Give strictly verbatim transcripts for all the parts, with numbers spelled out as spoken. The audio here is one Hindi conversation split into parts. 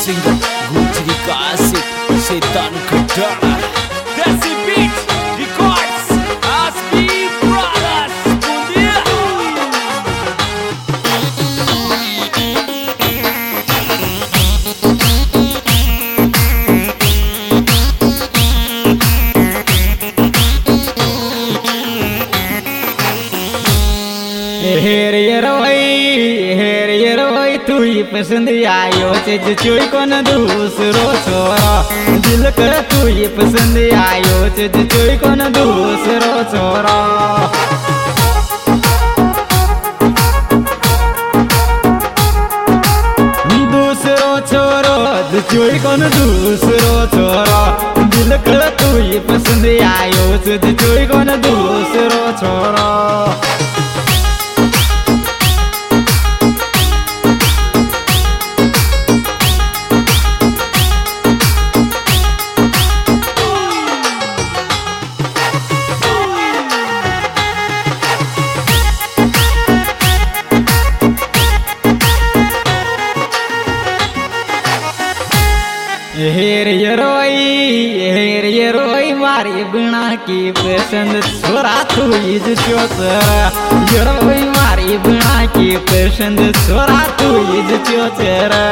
सिंगर गुजरी कासिक शैतान खटारा Desi Beat Records Asbi Brothers Bundia हेर रोई हेर रोई तू ही पसंद आयो चीज चोई कौन दूसरो छोरा दिल कर तू ही पसंद आयो चीज चोई कौन दूसरो छोरा दूसरो छोरो चोई कौन दूसरो छोरा दिल कर तू ही पसंद आयो चीज चोई कौन दूसरो छोरा हेर रोई हेर रोई मारी बिना की पसंद छोरा तू इज चोचरा रोई मारी बिना की पसंद छोरा तू इज चोचरा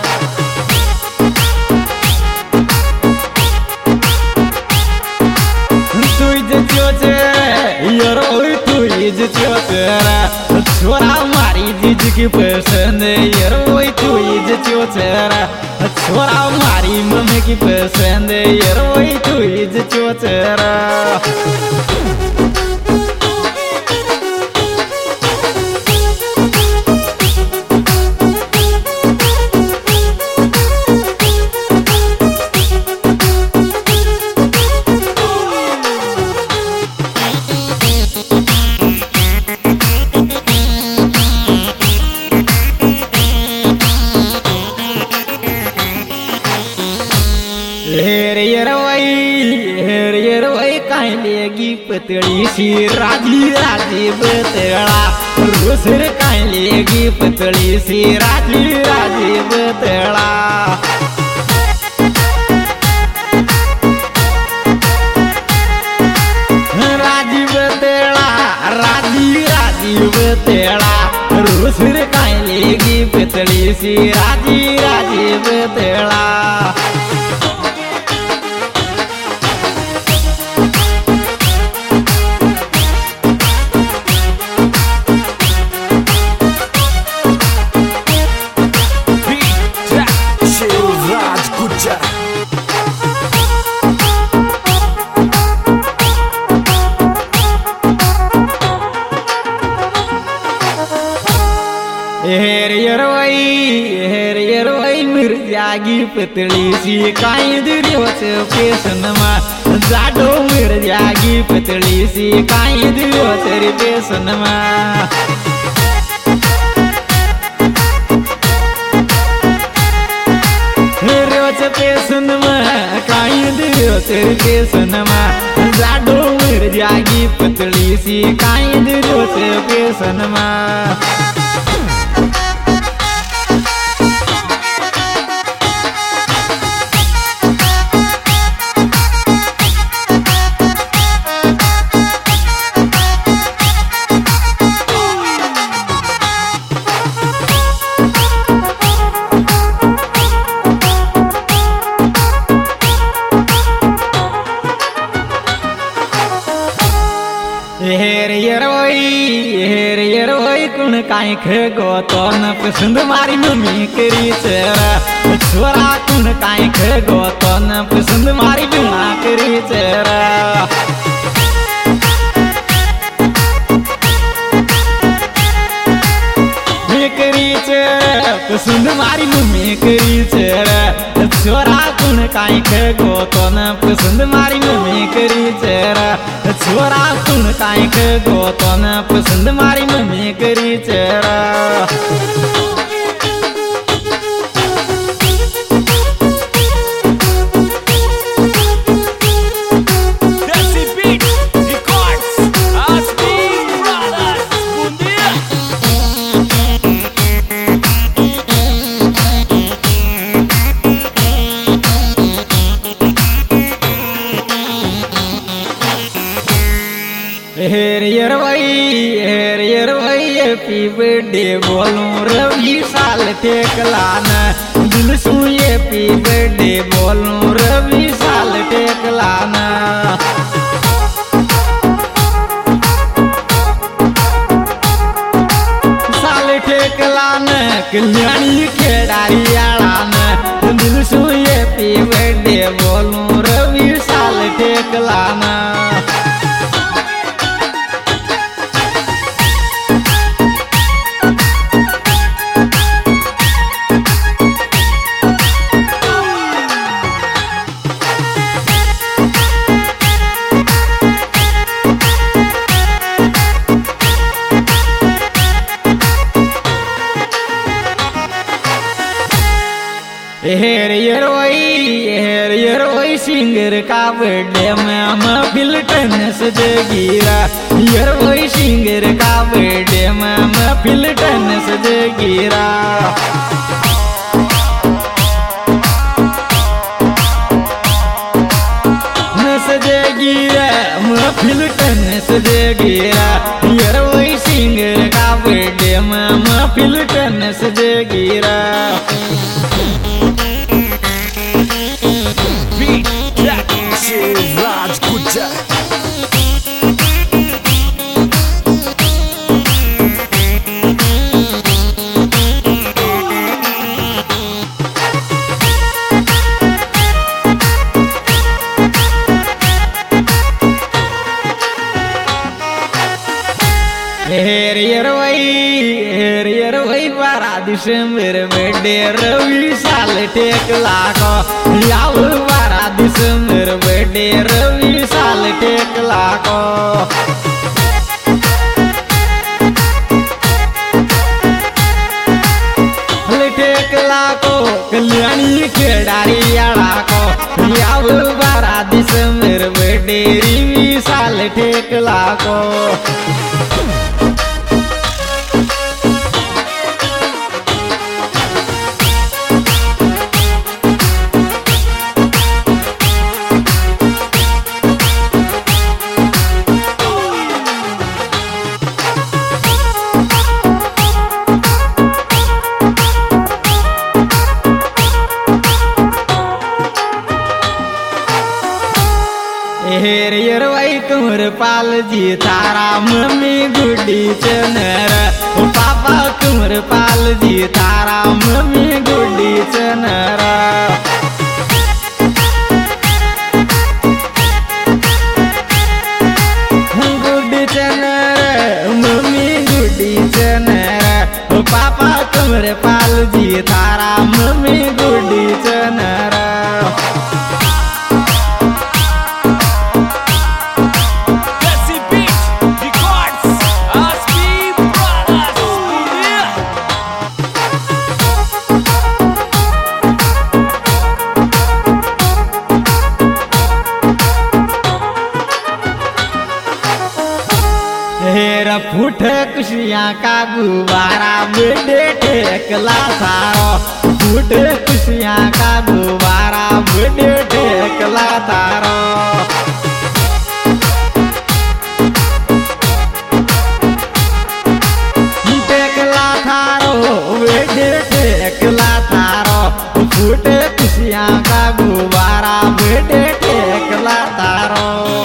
तू इज चोचरा रोई तू इज चोचरा छोरा मारी जिज की पसंद रोई तू इज चोचरा छोरा मारी मम्मी की पसंद रोई तू इज चोचरा हेर रोई हेर रोई काई लेगी पतली सी राजी राजी बतड़ा रोसर काई लेगी पतली सी राजी राजी बतड़ा राजी बतड़ा राजी राजी बतड़ा रोसर काई लेगी पतली सी राजी राजी बतड़ा हेर रोई हेर रोई मिर्जागी पतली सी काई दिरियोच पेशनमा जाडो मिर्जागी पतली सी काई दिरियोच रे पेशनमा दिरियोच पेशनमा काई दिरियोच रे पेशनमा जाडो मिर्जागी पतली सी काई दिरियोच पेशनमा हेर रोई हेर रोई कुण काई खगो तो न पसंद मारी मम्मी करी चरा छोरा कुण काई खगो तो न पसंद मारी बिना करी चरा करी चरा पसंद मारी मम्मी करी चरा छोरा कुण काई खगो तो न पसंद मारी मम्मी करी चरा छोरा कुण काई खगो तो न पसंद मारी मम्मी करी चरा Desi Beat Records Asbi Brothers Bundia birthday बोलूं रवि साल टेकलाना दिल सु हैप्पी बर्थडे बोलूं रवि साल टेकलाना साल टेकलाना कल्याणी खेड़ारी आड़ाना दिल सु हैप्पी बर्थडे बोलूं रवि साल टेकलाना हेर यरोई हेर यरोई सिंगर का बर्थडे में महफिल टन सजेगीरा यरोई सिंगर का बर्थडे में महफिल टन सजेगीरा सजेगीरा महफिल टन सजेगीरा यरोई सिंगर का बर्थडे में महफिल टन सजेगीरा Raj Guja हेर यरवई हेर यरवई बारह दिसंबर बर्थडे रवि साल टेकला को याव बारह दिसंबर बर्थडे रवि साल टेकला को टेकला को कल्याणी खेड़ारी आड़ा को याव बारह दिसंबर बर्थडे रवि साल टेकला को हेर यरवई कुंवर पाल जी तारा मम्मी गुड्डी चनर पापा कुंवर पाल जी तारा मम्मी गुड्डी चनर गुड्डी चनर मम्मी गुड्डी चनर पापा कुंवर पाल जी तारा मम्मी गुड्डी चनर हेरा फूट खुशियाँ का गुब्बारा बर्थडे टेकला तारो फूट खुशियाँ का गुब्बारा बर्थडे टेकला तारो टेकला थारो बर्थडे टेकला थारो फूट खुशियाँ का गुब्बारा बर्थडे टेकला तारो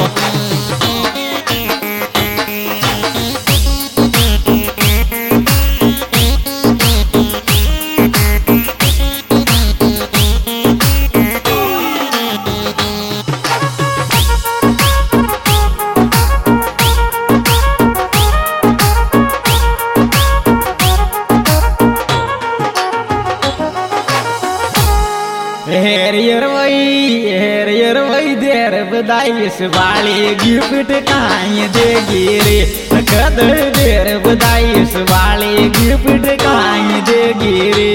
हेर यरवई हेर यरवई देर बधाई इस वाली गिफ्ट कहाँ देगी रे कदर देर बधाई इस वाली गिफ्ट कहाँ देगी रे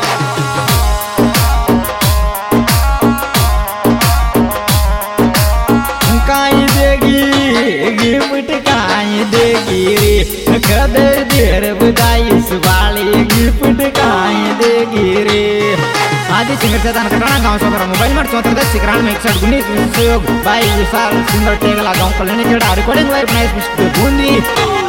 कहाँ देगी गिफ्ट कहाँ देगी रे कदर देर बधाई इस वाली गिफ्ट कहाँ देगी रे आदि सिंगर से तनक राणा गांव सोबर मोबाइल में चौंतीस दस सिकरान में इकसठ उन्नीस सहयोग बाई विशाल सिंगर टेगला गांव Kalyani Kheda recording live nice Bundi.